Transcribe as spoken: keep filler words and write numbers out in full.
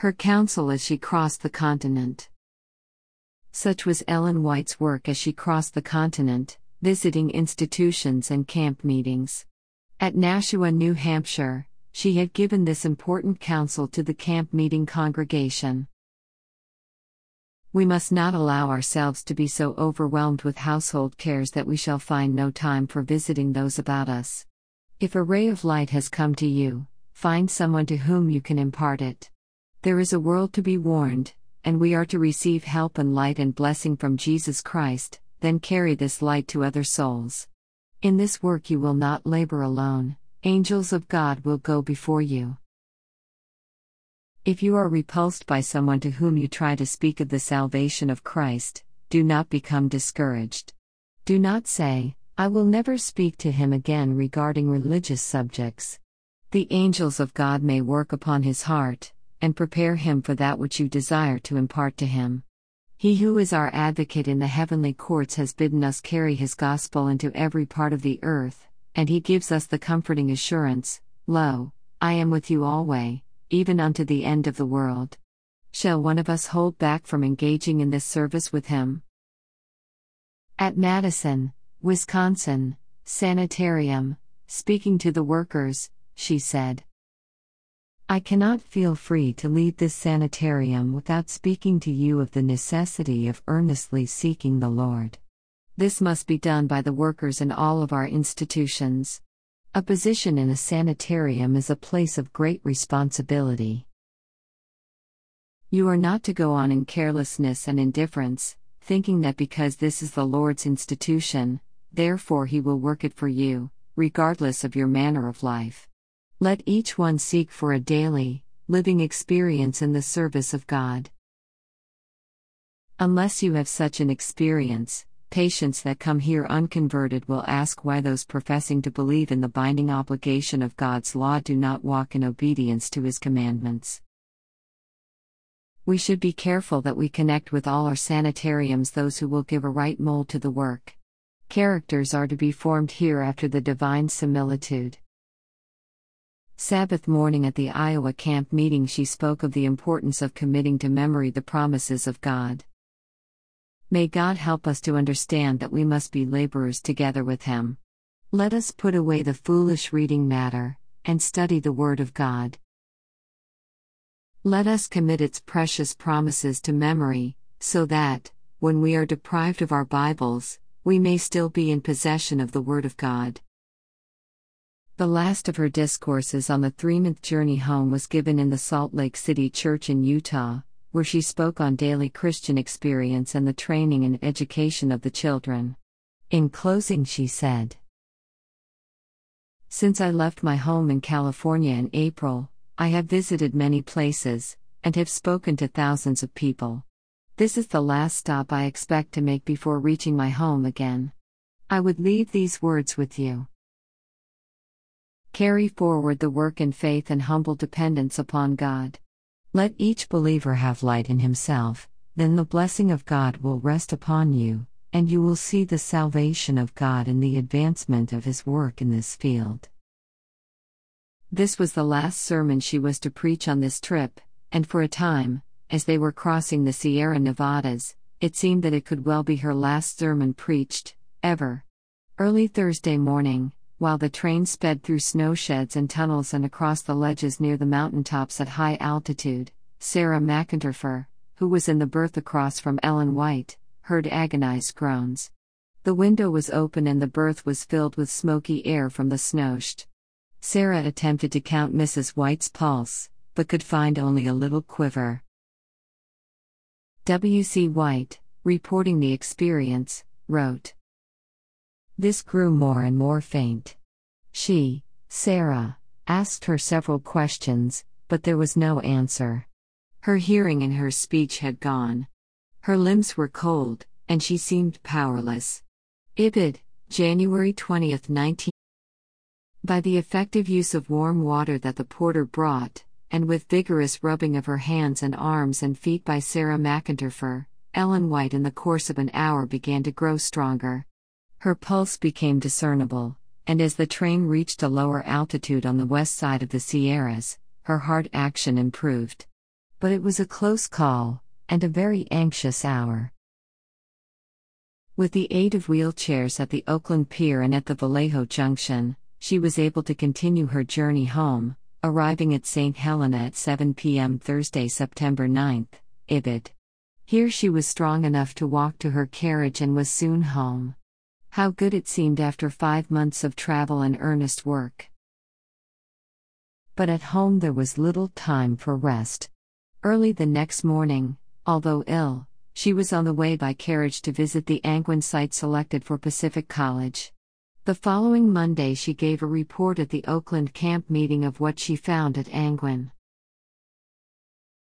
Her counsel as she crossed the continent. Such was Ellen White's work as she crossed the continent, visiting institutions and camp meetings. At Nashua, New Hampshire, she had given this important counsel to the camp meeting congregation. We must not allow ourselves to be so overwhelmed with household cares that we shall find no time for visiting those about us. If a ray of light has come to you, find someone to whom you can impart it. There is a world to be warned, and we are to receive help and light and blessing from Jesus Christ, then carry this light to other souls. In this work you will not labor alone, angels of God will go before you. If you are repulsed by someone to whom you try to speak of the salvation of Christ, do not become discouraged. Do not say, "I will never speak to him again regarding religious subjects." The angels of God may work upon his heart, and prepare him for that which you desire to impart to him. He who is our advocate in the heavenly courts has bidden us carry his gospel into every part of the earth, and he gives us the comforting assurance, "Lo, I am with you alway, even unto the end of the world." Shall one of us hold back from engaging in this service with him? At Madison, Wisconsin, sanitarium, speaking to the workers, she said, "I cannot feel free to leave this sanitarium without speaking to you of the necessity of earnestly seeking the Lord. This must be done by the workers in all of our institutions. A position in a sanitarium is a place of great responsibility. You are not to go on in carelessness and indifference, thinking that because this is the Lord's institution, therefore He will work it for you, regardless of your manner of life. Let each one seek for a daily, living experience in the service of God. Unless you have such an experience, patients that come here unconverted will ask why those professing to believe in the binding obligation of God's law do not walk in obedience to His commandments. We should be careful that we connect with all our sanitariums those who will give a right mold to the work. Characters are to be formed here after the divine similitude. Sabbath morning at the Iowa camp meeting, she spoke of the importance of committing to memory the promises of God. May God help us to understand that we must be laborers together with Him. Let us put away the foolish reading matter, and study the Word of God. Let us commit its precious promises to memory, so that, when we are deprived of our Bibles, we may still be in possession of the Word of God. The last of her discourses on the three-month journey home was given in the Salt Lake City Church in Utah, where she spoke on daily Christian experience and the training and education of the children. In closing, she said, "Since I left my home in California in April, I have visited many places, and have spoken to thousands of people. This is the last stop I expect to make before reaching my home again. I would leave these words with you. Carry forward the work in faith and humble dependence upon God. Let each believer have light in himself, then the blessing of God will rest upon you, and you will see the salvation of God in the advancement of His work in this field." This was the last sermon she was to preach on this trip, and for a time, as they were crossing the Sierra Nevadas, it seemed that it could well be her last sermon preached, ever. Early Thursday morning, while the train sped through snow sheds and tunnels and across the ledges near the mountaintops at high altitude, Sarah McIntyre, who was in the berth across from Ellen White, heard agonized groans. The window was open and the berth was filled with smoky air from the snowshed. Sarah attempted to count Missus White's pulse, but could find only a little quiver. W C White, reporting the experience, wrote, "This grew more and more faint. She, Sarah, asked her several questions, but there was no answer. Her hearing and her speech had gone. Her limbs were cold, and she seemed powerless." Ibid, January twentieth, nineteen. By the effective use of warm water that the porter brought, and with vigorous rubbing of her hands and arms and feet by Sarah McIntyre, Ellen White in the course of an hour began to grow stronger. Her pulse became discernible, and as the train reached a lower altitude on the west side of the Sierras, her heart action improved. But it was a close call, and a very anxious hour. With the aid of wheelchairs at the Oakland Pier and at the Vallejo Junction, she was able to continue her journey home, arriving at Saint Helena at seven p.m. Thursday, September ninth, I B D. Here she was strong enough to walk to her carriage and was soon home. How good it seemed after five months of travel and earnest work. But at home there was little time for rest. Early the next morning, although ill, she was on the way by carriage to visit the Angwin site selected for Pacific College. The following Monday she gave a report at the Oakland camp meeting of what she found at Angwin.